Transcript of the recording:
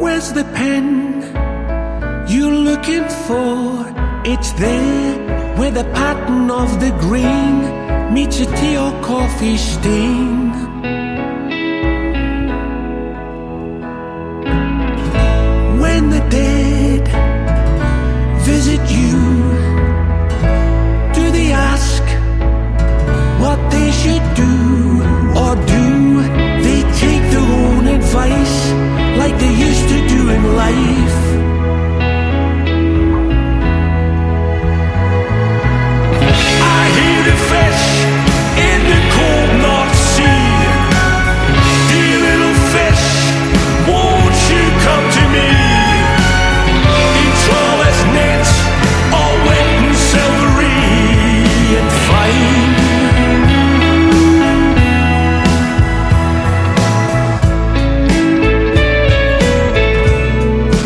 Where's the pen you're looking for? It's there where the pattern of the grain meets a tea or coffee stain. When the dead visit you, do they ask what they should do? Or do they take their own advice like they used to do in life?